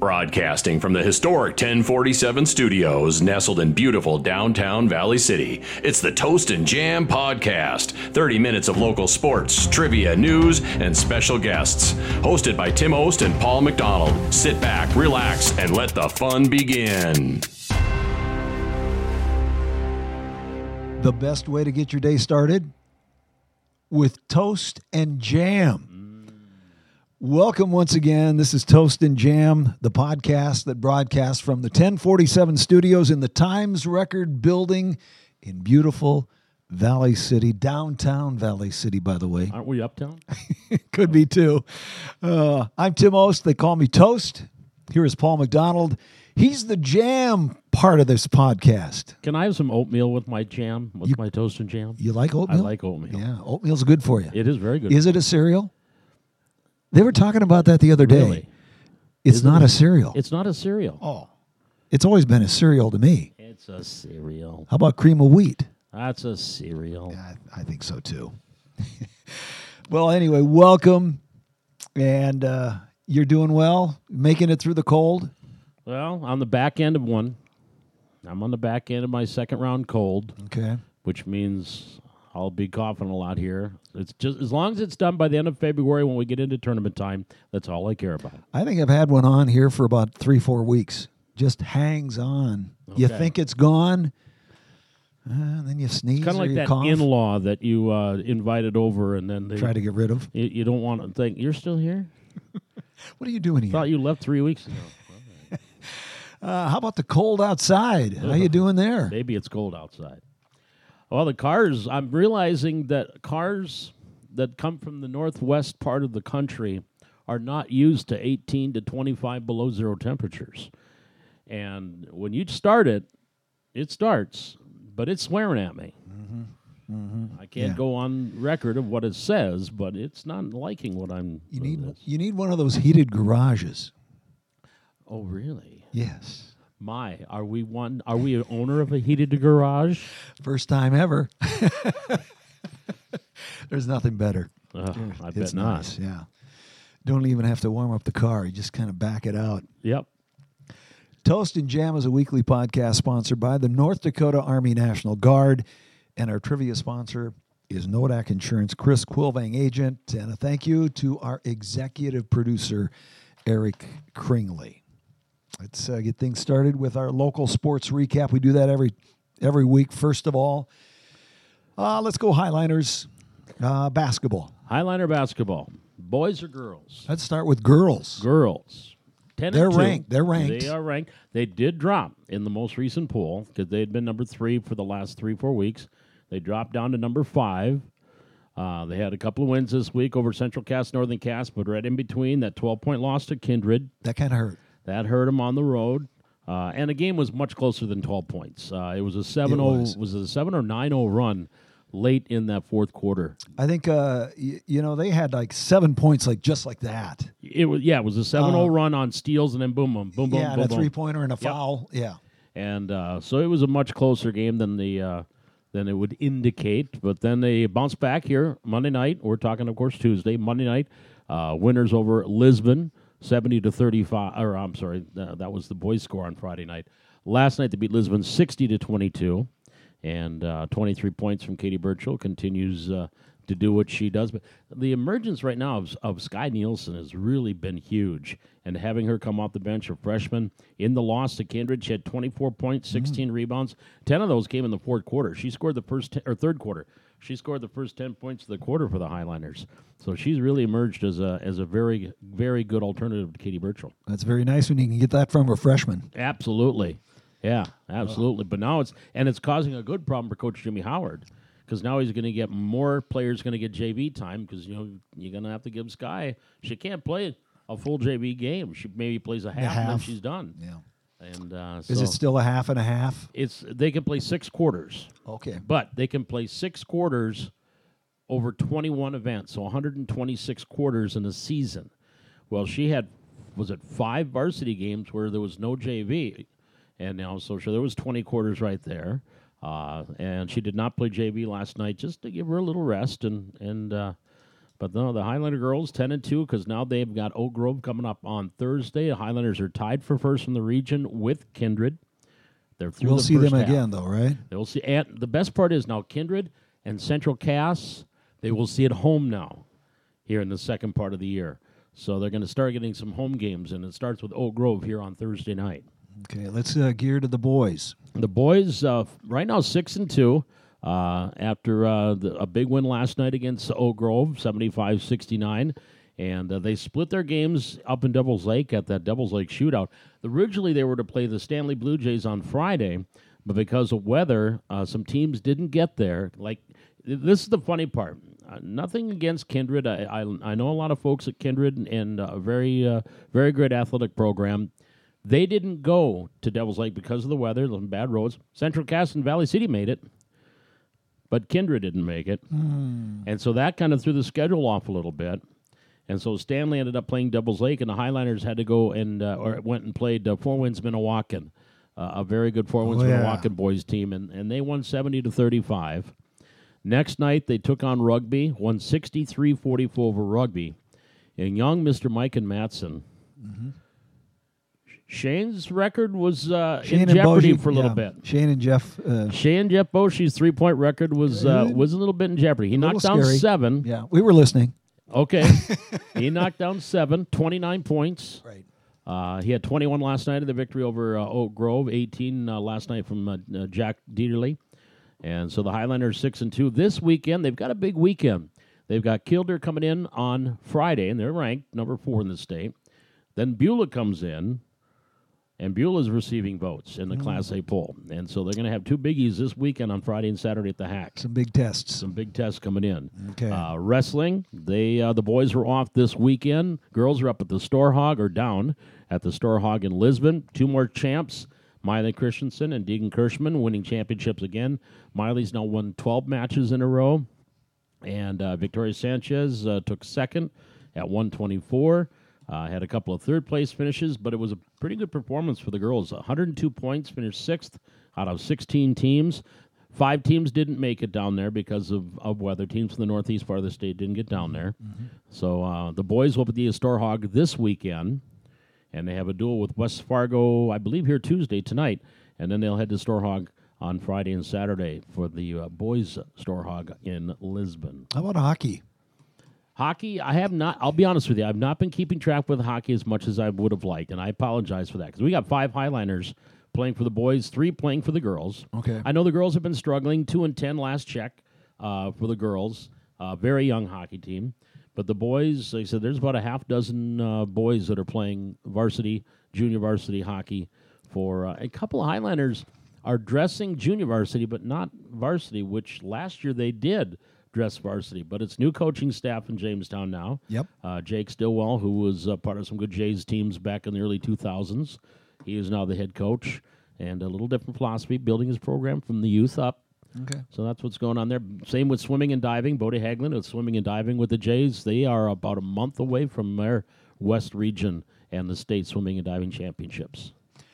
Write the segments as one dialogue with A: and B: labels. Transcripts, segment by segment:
A: Broadcasting from the historic 1047 studios, nestled in beautiful downtown Valley City, it's the Toast and Jam Podcast. 30 minutes of local sports, trivia, news, and special guests. Hosted by Tim Ost and Paul McDonald. Sit back, relax, and let the fun begin.
B: The best way to get your day started? With Toast and Jam. Welcome once again. This is Toast and Jam, the podcast that broadcasts from the 1047 studios in the Times Record building in beautiful Valley City, downtown Valley City, by the way.
C: Aren't we uptown?
B: Could be too. I'm Tim Ost. They call me Toast. Here is Paul McDonald. He's the jam part of this podcast.
C: Can I have some oatmeal with my jam, with my toast and jam?
B: You like oatmeal?
C: I like oatmeal.
B: Yeah, oatmeal's good for you.
C: It is very good.
B: Is it a cereal? They were talking about that the other day.
C: Really?
B: It's not a cereal.
C: It's not a cereal.
B: Oh. It's always been a cereal to me.
C: It's a cereal.
B: How about cream of wheat?
C: That's a cereal.
B: Yeah, I think so too. Well, anyway, welcome. And you're doing well? Making it through the cold?
C: Well, on the back end of one. I'm on the back end of my second round cold.
B: Okay.
C: Which means I'll be coughing a lot here. It's just as long as it's done by the end of February when we get into tournament time, that's all I care about.
B: I think I've had one on here for about 3-4 weeks. Just hangs on. Okay. You think it's gone, then you sneeze.
C: Kind of like that
B: cough.
C: in-law that you invited over and then they
B: try to get rid of.
C: You don't want to think, you're still here?
B: What are you doing here?
C: Thought you left 3 weeks ago.
B: How about the cold outside? How you doing there?
C: Maybe it's cold outside. Well, the cars, I'm realizing that cars that come from the northwest part of the country are not used to 18 to 25 below zero temperatures. And when you start it, it starts, but it's swearing at me.
B: Mm-hmm. Mm-hmm.
C: I can't go on record of what it says, but it's not liking what I'm
B: You need one of those heated garages.
C: Oh, really?
B: Yes.
C: Are we an owner of a heated garage?
B: First time ever. There's nothing better.
C: I bet
B: it's
C: not.
B: Nice, yeah. Don't even have to warm up the car. You just kind of back it out.
C: Yep.
B: Toast and Jam is a weekly podcast sponsored by the North Dakota Army National Guard. And our trivia sponsor is Nodak Insurance, Chris Quilvang, agent. And a thank you to our executive producer, Eric Kringley. Let's get things started with our local sports recap. We do that every week. First of all, let's go Highliners basketball.
C: Highliner basketball. Boys or girls?
B: Let's start with girls.
C: Girls. 10
B: They're
C: and 2.
B: ranked. They're ranked.
C: They are ranked. They did drop in the most recent poll because they had been number 3 for the last 3-4 weeks. They dropped down to number 5. They had a couple of wins this week over Central Cass, Northern Cass, but right in between, that 12-point loss to Kindred.
B: That kind of hurt.
C: That hurt them on the road. And the game was much closer than 12 points. It was a 7-0. Was it a 7 or 9-0 run late in that fourth quarter?
B: I think they had like 7 points, just like that.
C: It was a 7-0 run on steals and then boom, boom, boom, boom,
B: yeah,
C: boom,
B: and a
C: boom.
B: three-pointer and a foul. Yeah,
C: and so it was a much closer game than it would indicate. But then they bounced back here Monday night. We're talking, of course, Tuesday. Monday night, winners over Lisbon. 70-35, or I'm sorry, that was the boys' score on Friday night. Last night they beat Lisbon 60-22, and 23 points from Katie Burchill continues to do what she does. But the emergence right now of Sky Nielsen has really been huge, and having her come off the bench, a freshman, in the loss to Kindred, she had 24 points, 16 rebounds. 10 of those came in the fourth quarter. She scored the third quarter. She scored the first 10 points of the quarter for the Highliners. So she's really emerged as a very, very good alternative to Katie Burchill.
B: That's very nice when you can get that from a freshman.
C: Absolutely. Yeah, absolutely. But now it's causing a good problem for Coach Jimmy Howard, because now he's going to get more players going to get JV time, because you're going to have to give Sky. She can't play a full JV game. She maybe plays a half. And then she's done.
B: Yeah.
C: And
B: is it still a half and a half?
C: They can play 6 quarters.
B: Okay.
C: But they can play 6 quarters over 21 events, so 126 quarters in a season. Well, she had, 5 varsity games where there was no JV, and now so there was 20 quarters right there. And she did not play JV last night, just to give her a little rest, and But no, the Highlander girls 10-2 because now they've got Oak Grove coming up on Thursday. The Highlanders are tied for first in the region with Kindred. They're through.
B: We'll
C: the
B: see
C: first
B: them
C: half.
B: again, though, right?
C: They'll see. And the best part is now Kindred and Central Cass, they will see at home now here in the second part of the year. So they're going to start getting some home games, and it starts with Oak Grove here on Thursday night.
B: Okay, let's gear to the boys.
C: The boys right now 6-2 after a big win last night against Oak Grove, 75-69. And they split their games up in Devils Lake at that Devils Lake shootout. Originally, they were to play the Stanley Blue Jays on Friday, but because of weather, some teams didn't get there. Like, this is the funny part. Nothing against Kindred. I know a lot of folks at Kindred and a very great athletic program. They didn't go to Devils Lake because of the weather, the bad roads. Central Cass and Valley City made it, but Kindred didn't make it. And so that kind of threw the schedule off a little bit. And so Stanley ended up playing Devils Lake, and the Highlanders had to go and went and played Four Winds Minnewacan, a very good Four Winds Minnewacan boys team, and they won 70-35. Next night, they took on Rugby, won 63-44 over Rugby. And young Mr. Mike and Matson. Shane's record was in jeopardy for a little bit.
B: Shane and Jeff.
C: Shane Jeff Boshy's 3-point record was a little bit in jeopardy. He knocked down 7.
B: Yeah, we were listening.
C: Okay. He knocked down 7, 29 points.
B: Right.
C: He had 21 last night in the victory over Oak Grove, 18 last night from Jack Dieterle. And so the Highlanders 6-2. This weekend, they've got a big weekend. They've got Kildare coming in on Friday, and they're ranked number 4 in the state. Then Beulah comes in, and Beulah is receiving votes in the Class A poll. And so they're going to have 2 biggies this weekend on Friday and Saturday at the Hack.
B: Some big tests.
C: Some big tests coming in.
B: Okay.
C: Wrestling, the boys were off this weekend. Girls are up at the Store Hog, or down at the Store Hog in Lisbon. 2 more champs, Miley Christensen and Deegan Kirschman, winning championships again. Miley's now won 12 matches in a row. And Victoria Sanchez took second at 124. Had a couple of third-place finishes, but it was a pretty good performance for the girls. 102 points, finished 6th out of 16 teams. 5 teams didn't make it down there because of weather. Teams from the northeast part of the state didn't get down there. So the boys will be at the Store Hog this weekend, and they have a duel with West Fargo, I believe, here Tuesday, tonight. And then they'll head to Store Hog on Friday and Saturday for the boys' Store Hog in Lisbon.
B: How about hockey?
C: Hockey, I have not, I'll be honest with you, I've not been keeping track with hockey as much as I would have liked, and I apologize for that, because we got 5 Highlanders playing for the boys, 3 playing for the girls.
B: Okay.
C: I know the girls have been struggling, 2-10 last check for the girls, very young hockey team. But the boys, like I said, there's about a half dozen boys that are playing varsity, junior varsity hockey for a couple of Highlanders are dressing junior varsity, but not varsity, which last year they did dress varsity. But it's new coaching staff in Jamestown now.
B: Yep.
C: Jake Stillwell, who was part of some good Jays teams back in the early 2000s. He is now the head coach, and a little different philosophy, building his program from the youth up.
B: Okay.
C: So that's what's going on there. Same with swimming and diving. Bodie Hagelin with swimming and diving with the Jays. They are about a month away from their West region and the state swimming and diving championships.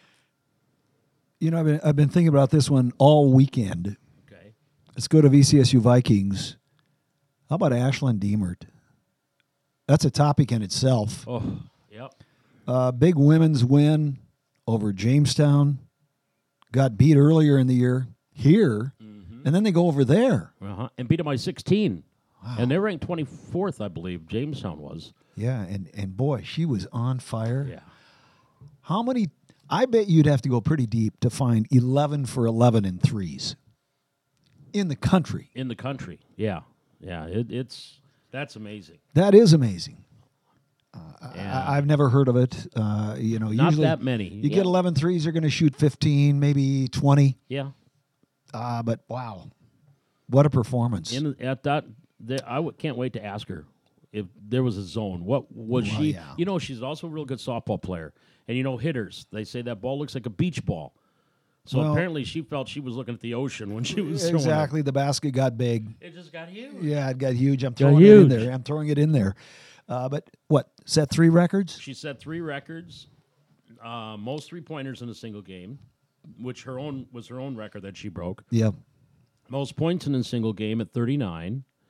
B: You know, I've been thinking about this one all weekend.
C: Okay.
B: Let's go to VCSU Vikings. How about Ashland Deemert? That's a topic in itself.
C: Oh, yep.
B: Big women's win over Jamestown. Got beat earlier in the year here, and then they go over there.
C: And beat them by 16.
B: Wow.
C: And they're ranked 24th, I believe, Jamestown was.
B: Yeah, and boy, she was on fire.
C: Yeah.
B: How many? I bet you'd have to go pretty deep to find 11 for 11 in threes in the country.
C: In the country, yeah. Yeah, that's amazing.
B: That is amazing.
C: Yeah.
B: I've never heard of it.
C: Not
B: usually
C: that many.
B: You get 11 threes, you're going to shoot 15, maybe 20.
C: Yeah.
B: But wow, what a performance.
C: At that, can't wait to ask her if there was a zone. What was she?
B: Yeah.
C: You know, she's also a real good softball player. And, hitters, they say that ball looks like a beach ball. So apparently she felt she was looking at the ocean when she was throwing
B: exactly.
C: it.
B: The basket got big.
C: It just got huge.
B: Yeah, it got huge. I'm throwing it in there. But what, set 3 records?
C: She set 3 records, most 3-pointers in a single game, which was her own record that she broke.
B: Yep.
C: Most points in a single game at 39.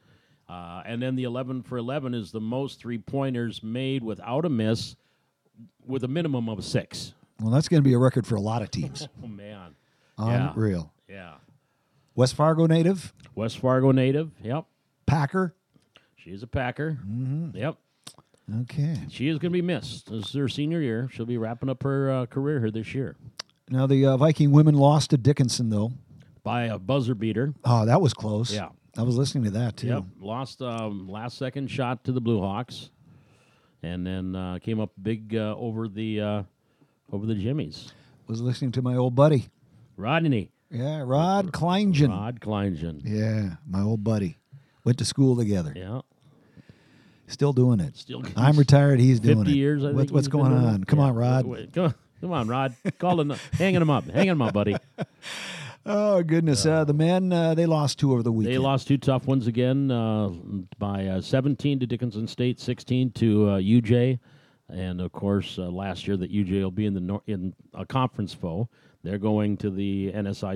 C: And then the 11 for 11 is the most three-pointers made without a miss with a minimum of 6.
B: Well, that's going to be a record for a lot of teams.
C: Oh, man.
B: Unreal.
C: Yeah.
B: West Fargo native,
C: West Fargo native. Yep.
B: Packer.
C: She's a Packer. Mm-hmm. Yep.
B: Okay.
C: She is going to be missed. This is her senior year. She'll be wrapping up her career here this year.
B: Now, the Viking women lost to Dickinson, though.
C: By a buzzer beater.
B: Oh, that was close.
C: Yeah.
B: I was listening to that, too.
C: Yep. Lost last-second shot to the Blue Hawks. And then came up big over the Jimmies.
B: Was listening to my old buddy.
C: Rodney.
B: Yeah, Rod Kleingen.
C: Rod Kleingen.
B: Yeah, my old buddy. Went to school together.
C: Yeah.
B: Still doing it.
C: Still.
B: I'm retired. He's doing
C: 50
B: it.
C: years, I think.
B: What's going on? Come on, Rod.
C: Come on, Rod. Hanging him up, buddy.
B: Oh, goodness. The men, they lost 2 over the weekend.
C: They lost 2 tough ones again by 17 to Dickinson State, 16 to UJ. And, of course, last year that UJ will be in a conference foe. They're going to the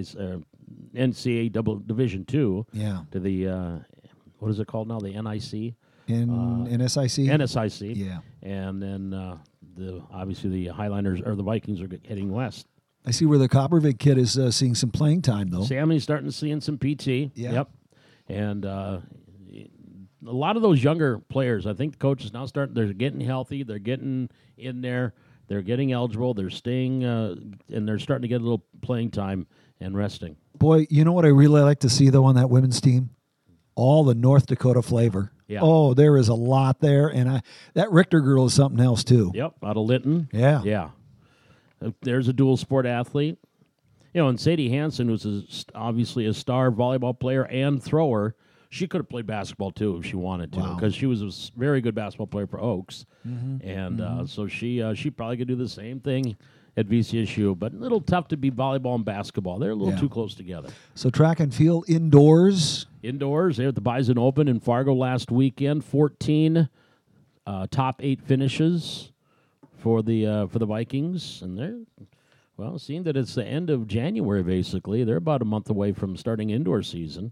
C: NCAA Division II.
B: Yeah.
C: To the, what is it called now? The NIC?
B: NSIC?
C: NSIC.
B: Yeah.
C: And then, obviously, the Highlanders or the Vikings are heading west.
B: I see where the Coppervig kid is seeing some playing time, though.
C: Sammy's starting to see some PT.
B: Yeah.
C: Yep. And a lot of those younger players, I think the coaches now they're getting healthy. They're getting in there. They're getting eligible. They're staying, and they're starting to get a little playing time and resting.
B: Boy, you know what I really like to see, though, on that women's team? All the North Dakota flavor.
C: Yeah.
B: Oh, there is a lot there. And that Richter girl is something else, too.
C: Yep, out of Linton.
B: Yeah.
C: Yeah. There's a dual sport athlete. You know, and Sadie Hansen, who's obviously a star volleyball player and thrower, she could have played basketball, too, if she wanted to, because she was a very good basketball player for Oaks. Mm-hmm. And so she probably could do the same thing at VCSU, but a little tough to be volleyball and basketball. They're a little too close together.
B: So track and field indoors.
C: Indoors, they're at the Bison Open in Fargo last weekend. 14 top 8 finishes for the Vikings, and they're seeing that it's the end of January basically. They're about a month away from starting indoor season.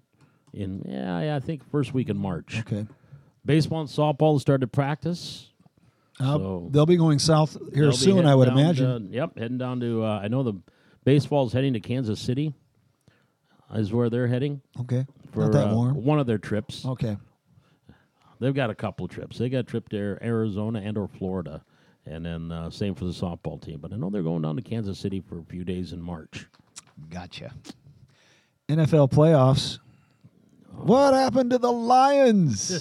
C: I think first week in March.
B: Okay.
C: Baseball and softball started practice. So
B: they'll be going south here soon, I would imagine.
C: Heading down to, I know the baseball's heading to Kansas City is where they're heading.
B: Okay.
C: For
B: Not that warm.
C: one of their trips.
B: Okay.
C: They've got a couple of trips. They got a trip to Arizona and or Florida, and then same for the softball team. But I know they're going down to Kansas City for a few days in March.
B: Gotcha. NFL playoffs. What happened to the Lions?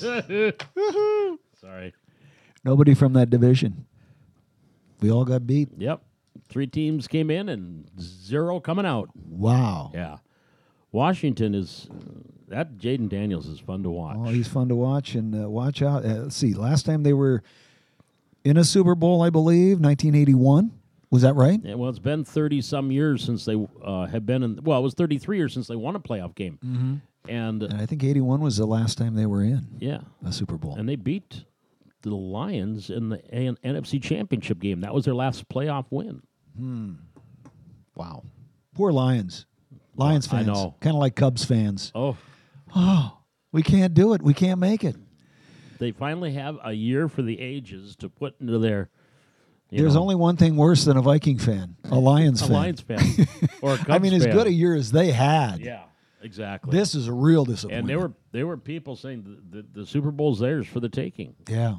C: Sorry.
B: Nobody from that division. We all got beat.
C: Yep. 3 teams came in and 0 coming out.
B: Wow.
C: Yeah. Washington is that Jaden Daniels is fun to watch.
B: Oh, he's fun to watch, and watch out. Let's see. Last time they were in a Super Bowl, I believe, 1981. Was that right?
C: Yeah, well, it's been 30-some years since they have been in. Well, it was 33 years since they won a playoff game.
B: Mm-hmm.
C: And
B: I think 81 was the last time they were in a Super Bowl.
C: And they beat the Lions in the NFC Championship game. That was their last playoff win.
B: Wow. Poor Lions. Lions fans.
C: I know.
B: Kind of like Cubs fans.
C: Oh,
B: we can't do it. We can't make it.
C: They finally have a year for the ages to put into their.
B: There's only one thing worse than a Viking fan, a Lions fan.
C: A Lions fan. Or a Cubs
B: I mean, as
C: fan.
B: good a year as they had.
C: Yeah, exactly.
B: This is a real disappointment.
C: And there were people saying the Super Bowl's theirs for the taking.
B: Yeah.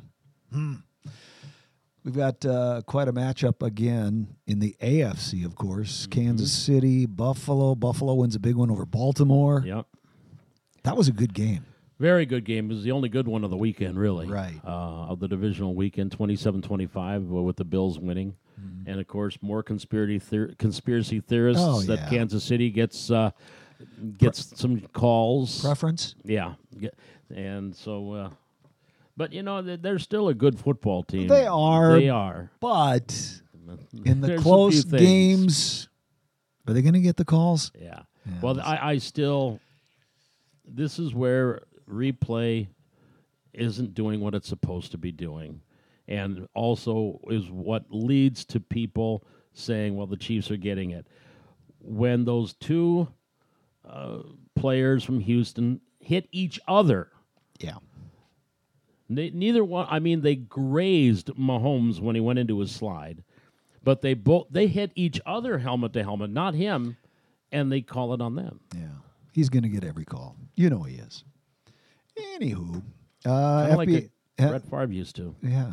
B: We've got quite a matchup again in the AFC, of course. Mm-hmm. Kansas City, Buffalo. Buffalo wins a big one over Baltimore.
C: Yep.
B: That was a good game.
C: Very good game. It was the only good one of the weekend, really.
B: Right.
C: Of the divisional weekend, 27-25 with the Bills winning. Mm-hmm. And, of course, more conspiracy theorists that Kansas City gets some calls.
B: Preference?
C: Yeah. And so, but, they're still a good football team.
B: They are.
C: They are.
B: But in the
C: There's
B: close
C: a few things.
B: games, are they going to get the calls?
C: Yeah. Well, I still, this is where replay isn't doing what it's supposed to be doing, and also is what leads to people saying, well, the Chiefs are getting it. When those 2 players from Houston hit each other
B: Yeah.
C: Neither one. I mean, they grazed Mahomes when he went into his slide, but they hit each other helmet to helmet, not him, and they call it on them.
B: Yeah. He's going to get every call. You know he is. Anywho,
C: Kind of like Brett Favre used to.
B: Yeah.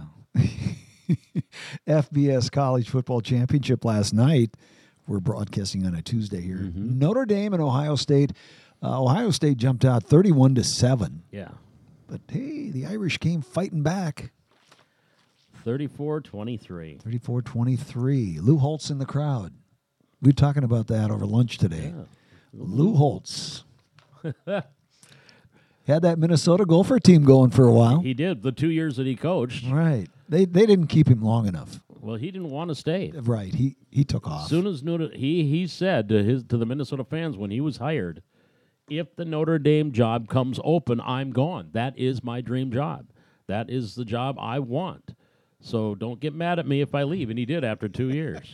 B: FBS College Football Championship last night. We're broadcasting on a Tuesday here.
C: Mm-hmm.
B: Notre Dame and Ohio State. Ohio State jumped out 31-7.
C: Yeah.
B: But hey, the Irish came fighting back.
C: 34-23.
B: 34-23. Lou Holtz in the crowd. We were talking about that over lunch today.
C: Yeah.
B: Lou Holtz. Had that Minnesota Gopher team going for a while.
C: He did the 2 years that he coached.
B: Right. They didn't keep him long enough.
C: Well, he didn't want to stay.
B: Right. He took off.
C: As soon as he said to the Minnesota fans when he was hired, if the Notre Dame job comes open, I'm gone. That is my dream job. That is the job I want. So don't get mad at me if I leave. And he did after 2 years.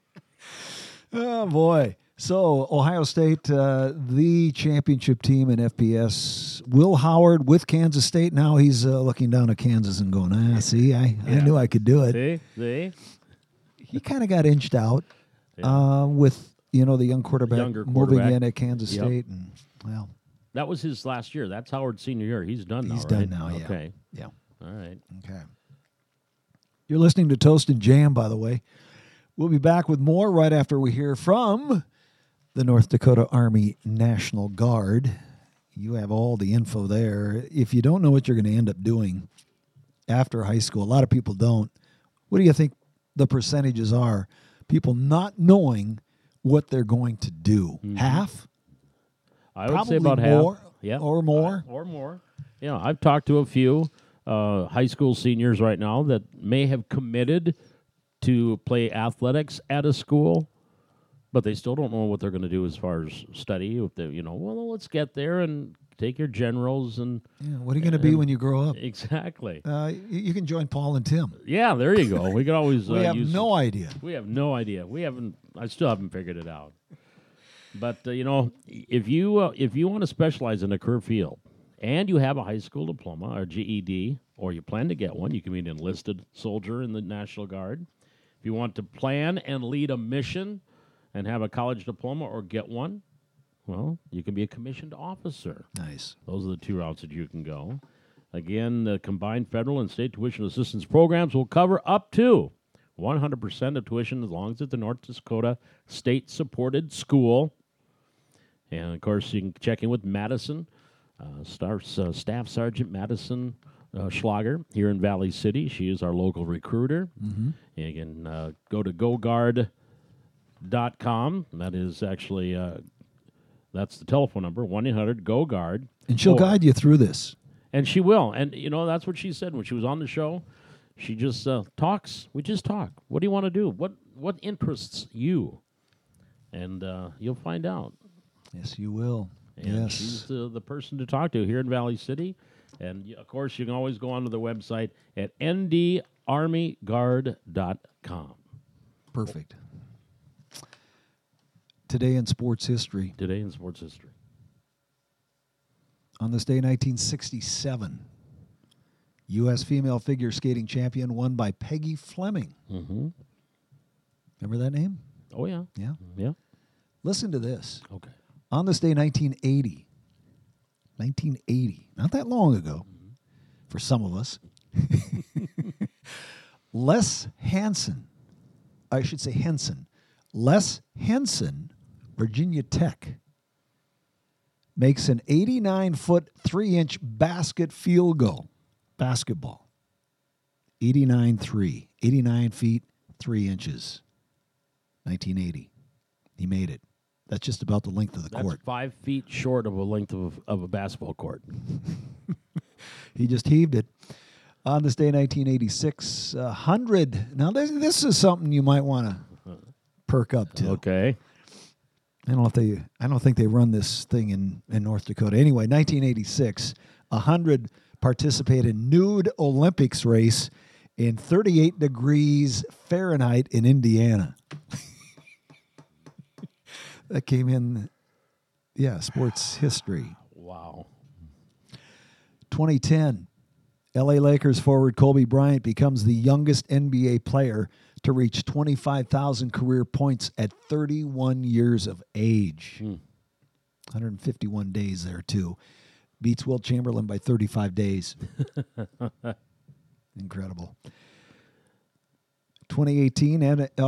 B: Oh, boy. So, Ohio State, the championship team in FBS. Will Howard with Kansas State. Now he's looking down at Kansas and going, see, I knew I could do it.
C: See?
B: He kind of got inched out with, the young quarterback
C: Younger
B: moving
C: quarterback.
B: in at Kansas
C: Yep.
B: State. And, well,
C: That was his last year. That's Howard's senior year. He's done now,
B: he's
C: right?
B: done now, yeah.
C: Okay.
B: Yeah.
C: All right.
B: Okay. You're listening to Toast and Jam, by the way. We'll be back with more right after we hear from the North Dakota Army National Guard. You have all the info there. If you don't know what you're going to end up doing after high school, a lot of people don't. What do you think the percentages are? People not knowing what they're going to do.
C: Mm-hmm.
B: Half?
C: I would
B: Probably
C: say about
B: more,
C: half. Yeah.
B: or more.
C: Or more. Yeah, I've talked to a few high school seniors right now that may have committed to play athletics at a school, but they still don't know what they're going to do as far as study. If they, well, let's get there and take your generals and
B: Yeah, what are you going to be when you grow up?
C: exactly.
B: You can join Paul and Tim.
C: Yeah, there you go. We could always
B: We have
C: use
B: no idea.
C: We have no idea. I still haven't figured it out. But if you want to specialize in a career field and you have a high school diploma or GED, or you plan to get one, you can be an enlisted soldier in the National Guard. If you want to plan and lead a mission and have a college diploma or get one, well, you can be a commissioned officer.
B: Nice.
C: Those are the two routes that you can go. Again, the combined federal and state tuition assistance programs will cover up to 100% of tuition as long as it's a North Dakota state-supported school. And, of course, you can check in with Madison, Staff Sergeant Madison Schlager here in Valley City. She is our local recruiter. Mm-hmm. You can go to GoGuard.com. That is actually, that's the telephone number, 1-800-GO-GUARD.
B: And she'll guide you through this.
C: And she will. And, that's what she said when she was on the show. She just talks. We just talk. What do you want to do? What interests you? And you'll find out.
B: Yes, you will.
C: And
B: yes.
C: she's the person to talk to here in Valley City. And, of course, you can always go onto the website at ndarmyguard.com.
B: Perfect. Today in sports history.
C: Today in sports history.
B: On this day, 1967, U.S. female figure skating champion won by Peggy Fleming.
C: Mm-hmm.
B: Remember that name?
C: Oh, yeah.
B: Yeah.
C: Yeah.
B: Listen to this.
C: Okay.
B: On this day, 1980, not that long ago, for some of us, Les Henson, Virginia Tech, makes an 89-foot, 3-inch basket field goal. Basketball. 89 feet, 3 inches. 1980. He made it. That's just about the length of the court.
C: 5 feet short of a length of a basketball court.
B: He just heaved it. On this day, 1986, 100. Now, this is something you might want to perk up to.
C: Okay.
B: I don't think they run this thing in North Dakota. Anyway, 1986, 100 participate in nude Olympics race in 38 degrees Fahrenheit in Indiana. That came in, sports history.
C: Wow.
B: 2010, LA Lakers forward Kobe Bryant becomes the youngest NBA player to reach 25,000 career points at 31 years of age. 151 days there, too. Beats Wilt Chamberlain by 35 days. Incredible. 2018,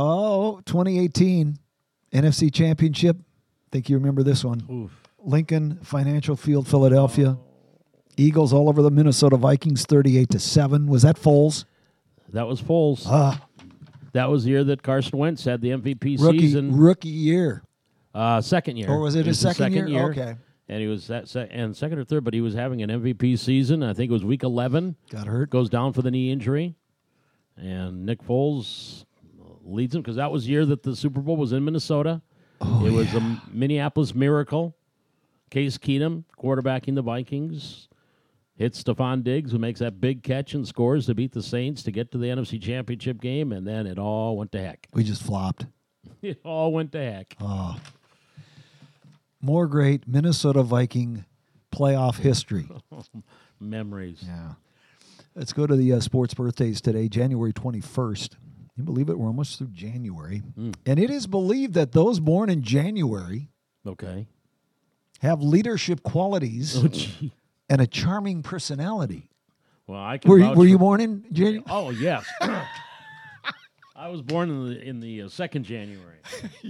B: 2018 NFC Championship. Think you remember this one.
C: Oof.
B: Lincoln Financial Field, Philadelphia. Eagles all over the Minnesota Vikings, 38-7. Was that Foles?
C: That was Foles. That was the year that Carson Wentz had the MVP
B: Rookie
C: season.
B: year.
C: Second year.
B: Or was it his
C: the
B: second year? Okay.
C: And he was second or third, but he was having an MVP season. I think it was week 11.
B: Got hurt.
C: Goes down for the knee injury. And Nick Foles leads him because that was the year that the Super Bowl was in Minnesota. It was a Minneapolis Miracle. Case Keenum quarterbacking the Vikings. Hits Stephon Diggs, who makes that big catch and scores to beat the Saints to get to the NFC Championship game, and then it all went to heck.
B: We just flopped.
C: It all went to heck.
B: More great Minnesota Viking playoff history.
C: Memories.
B: Yeah. Let's go to the sports birthdays today, January 21st. Can you believe it? We're almost through January. And it is believed that those born in January have leadership qualities and a charming personality.
C: Well, I can
B: Were you born in January?
C: Oh, yes. I was born in the 2nd January.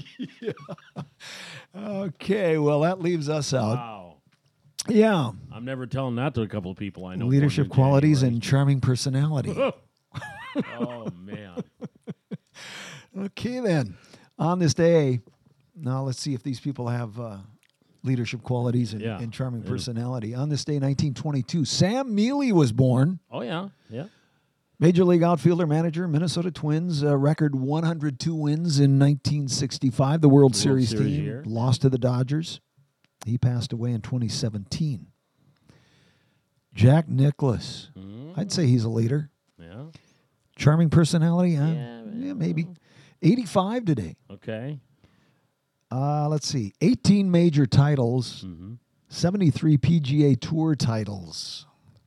B: Okay, well, that leaves us out.
C: Wow.
B: Yeah.
C: I'm never telling that to a couple of people I know.
B: Leadership qualities and charming personality.
C: Oh, man.
B: Okay, then. On this day, now let's see if these people have leadership qualities and charming personality. On this day, 1922, Sam Mealy was born.
C: Oh, yeah. Yeah.
B: Major League outfielder, manager, Minnesota Twins, record 102 wins in 1965. The World Series team
C: year.
B: Lost to the Dodgers. He passed away in 2017. Jack Nicklaus. I'd say he's a leader.
C: Yeah.
B: Charming personality, huh?
C: Yeah,
B: maybe. 85 today.
C: Okay.
B: Let's see. 18 major titles, 73 PGA Tour titles.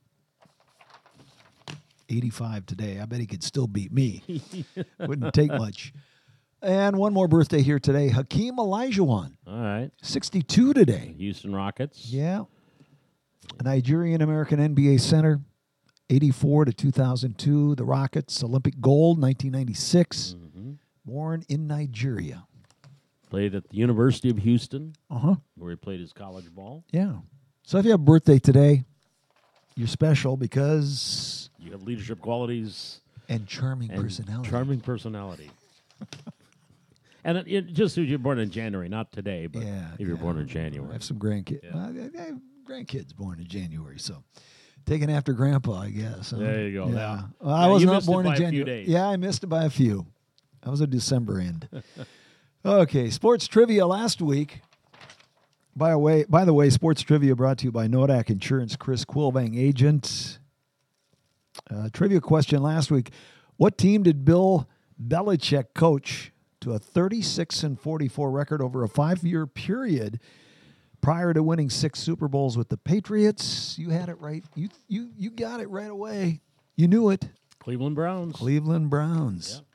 B: 85 today. I bet he could still beat me. Wouldn't take much. And one more birthday here today. Hakeem Olajuwon.
C: All right.
B: 62 today.
C: Houston Rockets.
B: Yeah. A Nigerian-American NBA center. 84 to 2002. The Rockets. Olympic gold, 1996. Born in Nigeria.
C: Played at the University of Houston,
B: Uh-huh.
C: where he played his college ball.
B: Yeah. So if you have a birthday today, you're special because...
C: You have leadership qualities.
B: And charming
C: and
B: personality.
C: Charming personality. And it just if you're born in January, not today, but if you're born in January.
B: I have some grandkids. I have grandkids born in January, so taking after Grandpa, I guess.
C: There you go.
B: Yeah. Well, I was not born in January.
C: Few days.
B: Yeah, I missed it by a few. I was a December end. Okay, sports trivia last week. By the way, sports trivia brought to you by Nodak Insurance, Chris Quilvang, agent. Trivia question last week. What team did Bill Belichick coach to a 36-44 record over a 5-year period prior to winning 6 Super Bowls with the Patriots? You had it right. You got it right away. You knew it.
C: Cleveland Browns.
B: Cleveland Browns.
C: Yeah.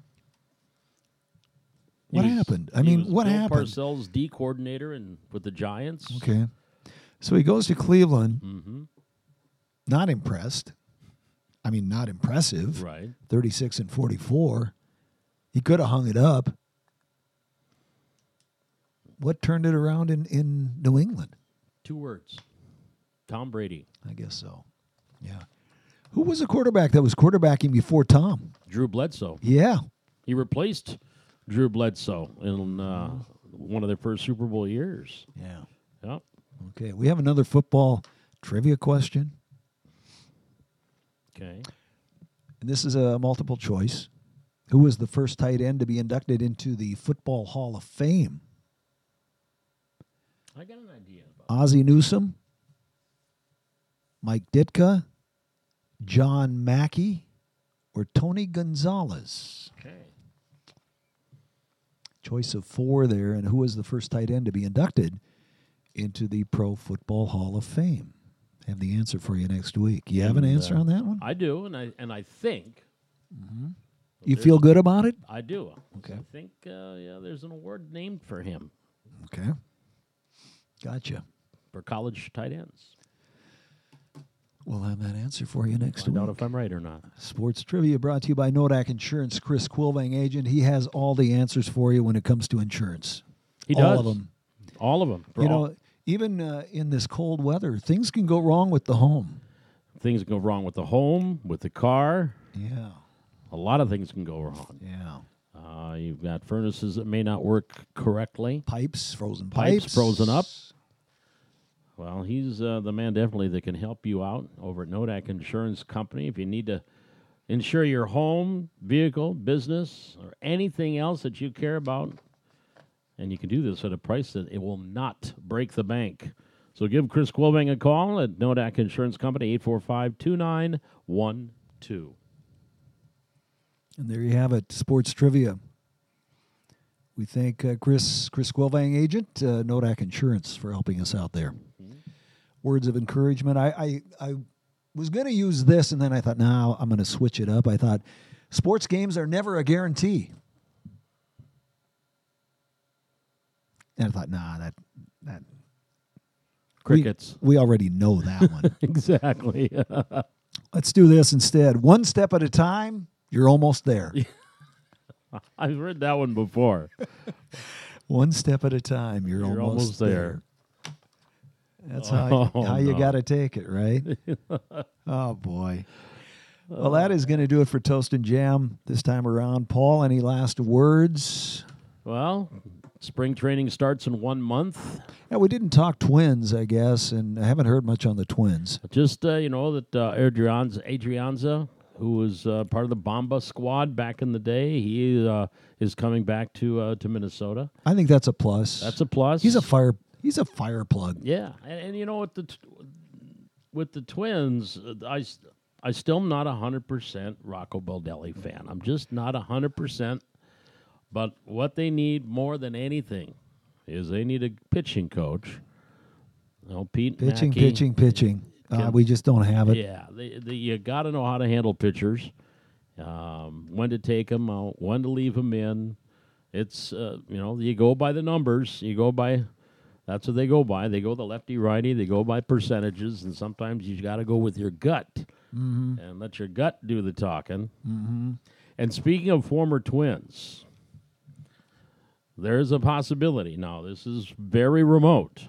B: What happened? I mean, what
C: Bill
B: happened?
C: Parcells, D coordinator with the Giants.
B: Okay. So he goes to Cleveland. Not impressed. I mean, not impressive.
C: Right.
B: 36-44. He could have hung it up. What turned it around in New England?
C: 2 words. Tom Brady.
B: I guess so. Yeah. Who was the quarterback that was quarterbacking before Tom?
C: Drew Bledsoe.
B: Yeah.
C: He replaced Drew Bledsoe in one of their first Super Bowl years.
B: Yeah.
C: Yep.
B: Okay. We have another football trivia question.
C: Okay.
B: And this is a multiple choice. Who was the first tight end to be inducted into the Football Hall of Fame?
C: I got an idea.
B: Ozzie Newsome, Mike Ditka, John Mackey, or Tony Gonzalez?
C: Okay.
B: Choice of 4 there. And who was the first tight end to be inducted into the Pro Football Hall of Fame? have the answer for you next week. You have an answer on that one?
C: I do, and I think
B: You feel good about it?
C: I do.
B: Okay.
C: I think there's an award named for him
B: Okay. Gotcha.
C: for college tight ends.
B: We'll have that answer for you next
C: Find
B: week.
C: out if I'm right or not.
B: Sports Trivia brought to you by Nodak Insurance. Chris Quilvang, agent. He has all the answers for you when it comes to insurance.
C: He
B: all
C: does.
B: of them.
C: All of them.
B: You know, even in this cold weather, things can go wrong with the home.
C: Things go wrong with the home, with the car.
B: Yeah.
C: A lot of things can go wrong.
B: Yeah.
C: You've got furnaces that may not work correctly.
B: Pipes, frozen
C: Pipes
B: pipes.
C: frozen up. Well, he's the man definitely that can help you out over at Nodak Insurance Company. If you need to insure your home, vehicle, business, or anything else that you care about, and you can do this at a price that it will not break the bank. So give Chris Quilvang a call at Nodak Insurance Company, 845-2912.
B: And there you have it, Sports Trivia. We thank Chris Quilvang, agent, Nodak Insurance, for helping us out there. Words of encouragement. I was going to use this, and then I thought, no, I'm going to switch it up. I thought, sports games are never a guarantee. And I thought, nah, that
C: Crickets.
B: We already know that one.
C: Exactly.
B: Let's do this instead. One step at a time, you're almost there.
C: I've read that one before.
B: One step at a time, you're almost there. That's how you got to take it, right? Oh, boy. Well, that is going to do it for Toast and Jam this time around. Paul, any last words?
C: Well, spring training starts in 1 month.
B: Yeah, we didn't talk Twins, I guess, and I haven't heard much on the Twins.
C: Just, that Adrianza, who was part of the Bomba squad back in the day, he is coming back to Minnesota.
B: I think that's a plus.
C: That's a plus.
B: He's a fire plug.
C: Yeah, and you know with the Twins, I still am not 100% Rocco Baldelli fan. I'm just not 100%. But what they need more than anything is they need a pitching coach. You know, Pete Mackey,
B: Pitching. We just don't have it.
C: Yeah, you got to know how to handle pitchers, when to take them out, when to leave them in. It's you go by the numbers. That's what they go by. They go the lefty righty. They go by percentages, and sometimes you got to go with your gut and let your gut do the talking. Mm-hmm. And speaking of former Twins, there's a possibility. Now, this is very remote,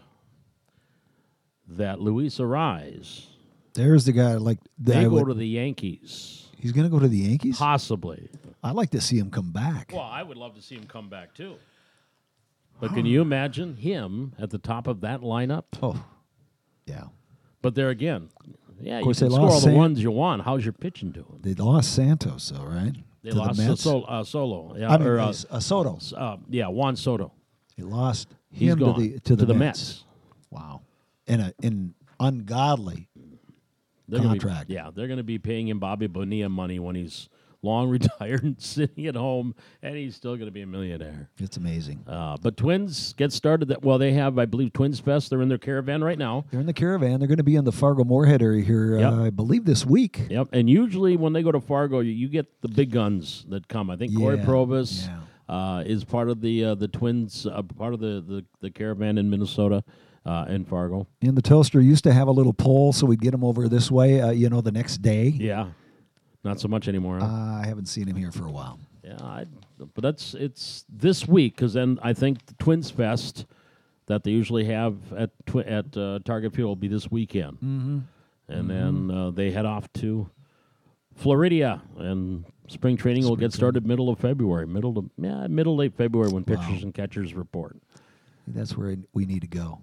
C: that Luis Arraez,
B: There's the guy
C: they go to the Yankees.
B: He's going to go to the Yankees?
C: Possibly.
B: I'd like to see him come back.
C: Well, I would love to see him come back, too. But can you imagine him at the top of that lineup?
B: Oh, yeah.
C: But there again, yeah,
B: Of course,
C: you
B: they
C: can score all
B: lost
C: the ones you want. How's your pitching doing?
B: They lost Santos, though, right?
C: They
B: to
C: lost
B: the Mets.
C: Solo. Yeah,
B: Soto.
C: Juan Soto.
B: They lost
C: He's
B: him
C: gone
B: to the
C: Mets.
B: Wow. In ungodly
C: They're
B: contract.
C: They're going to be paying him Bobby Bonilla money when he's long retired and sitting at home, and he's still going to be a millionaire.
B: It's amazing.
C: But Twins get started. They have, I believe, Twins Fest. They're in their caravan right now.
B: They're in the caravan. They're going to be in the Fargo-Moorhead area here,
C: Yep.
B: I believe, this week.
C: Yep. And usually when they go to Fargo, you get the big guns that come. I think Corey Provis is part of the Twins, part of the caravan in Minnesota. In Fargo.
B: And the Toaster used to have a little poll, so we'd get him over this way, the next day.
C: Yeah. Not so much anymore. Huh?
B: I haven't seen him here for a while.
C: Yeah, but it's this week, because then I think the Twins Fest that they usually have at Target Field will be this weekend. Mm-hmm. And then they head off to Florida, and spring training will get started middle of February, late February when pitchers and catchers report.
B: That's where we need to go.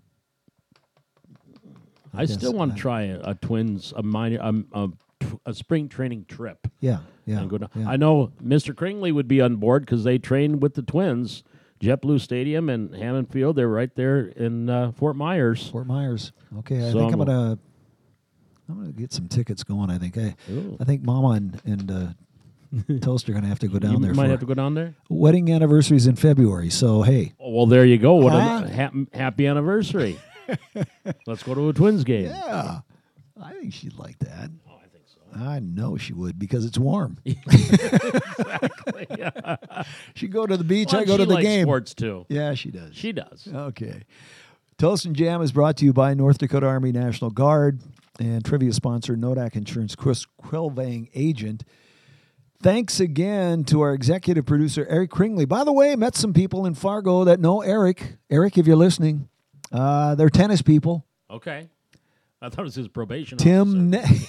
C: I still want to try a Twins, a spring training trip.
B: Yeah.
C: And go down. I know Mr. Kringley would be on board because they train with the Twins. JetBlue Stadium and Hammond Field, they're right there in Fort Myers.
B: Okay, I think I'm gonna get some tickets going. I think Mama and Toast are gonna have to go down there.
C: You might have to go down there.
B: Wedding anniversary's in February, so hey.
C: Oh, well, there you go. What a happy anniversary. Let's go to a Twins game.
B: Yeah. I think she'd like that.
C: Oh, I think so.
B: I know she would because it's warm.
C: Exactly. Yeah.
B: She'd go to the beach,
C: Well,
B: I go to
C: she
B: the
C: likes
B: game.
C: sports too.
B: Yeah, she does.
C: She does.
B: Okay. Toast and Jam is brought to you by North Dakota Army National Guard and trivia sponsor Nodak Insurance, Chris Quilvang, agent. Thanks again to our executive producer, Eric Kringley. By the way, met some people in Fargo that know Eric. Eric, if you're listening, they're tennis people.
C: Okay. I thought it was his probation
B: Tim
C: officer.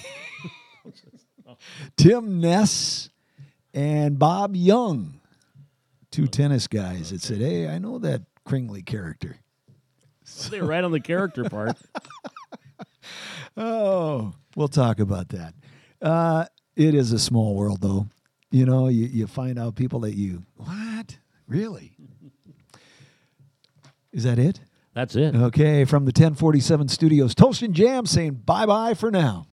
B: Tim Ness and Bob Young, two tennis guys that said, hey, I know that Kringley character.
C: They're right on the character part.
B: Oh, we'll talk about that. It is a small world, though. You know, you find out people that what? Really? Is that it?
C: That's it.
B: Okay, from the 1047 studios, Toast and Jam saying bye-bye for now.